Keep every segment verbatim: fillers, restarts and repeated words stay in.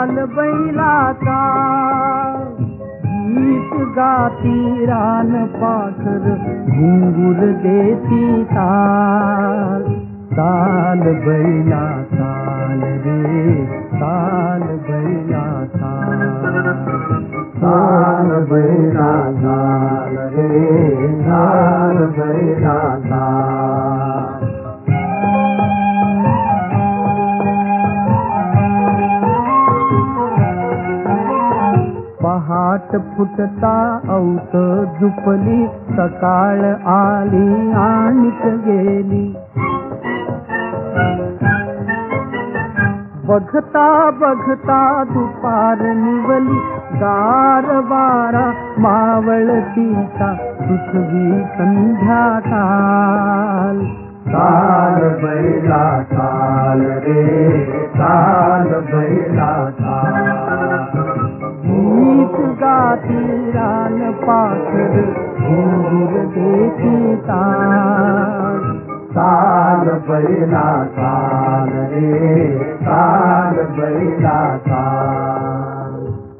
ताल बैलाचा, गीत गाती रान पाखर घुंगुर देती ताल. ताल बैला ताल रे ताल बैला ताल. ताल बैला ताल रे ताल बैला ताल. पहाट फुटता औत झुपली, सकाळ आली आणीक गेली. बघता बघता दुपार निवली, गार वारा मावळतीचा पृथ्वी संध्याकाळ. ताल बैला ताल रे ताल बैला ताल. गीत गाती रान पाखर घुंगुर देती ताल. ताल बैला ताल रे ताल बैला ताल.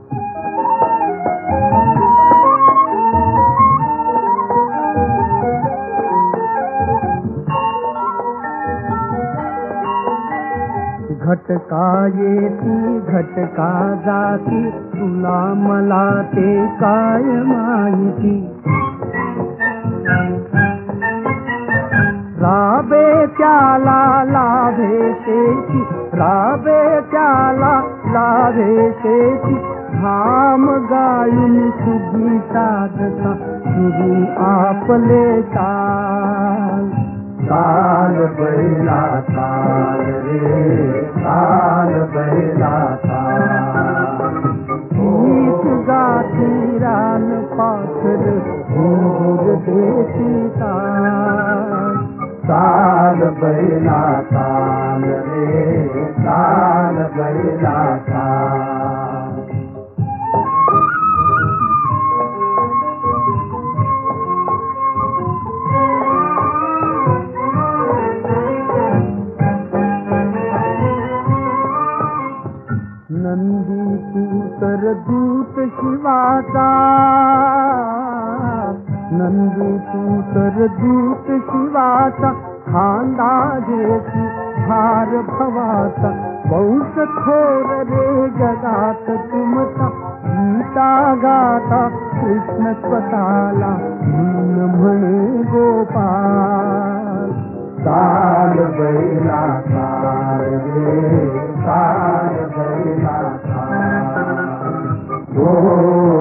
घटका येती घटका जाती, तुला मला ते काय माहिती. राबे त्याला लाभे शेती, राबे त्याला लाभे शेती. घाम गाळून सुगी साधता सुरू आपले ताल. ताल बैला ताल रे ताल बैला ताल. गीत गाती रान पाखर घुंगुर देती ताल. ताल बैला ताल रे ताल बैला ताल. नंदी तू तर दूत शिवाचा, नंदी तू तर दूत शिवाचा. खांदा घेती भार भवाचा, वंश थोर रे जगात तुमचा. गीता गाता कृष्ण स्वतःला म्हणून म्हणे गोपाल. ताल बैला ताल रे ताल बैला ताल.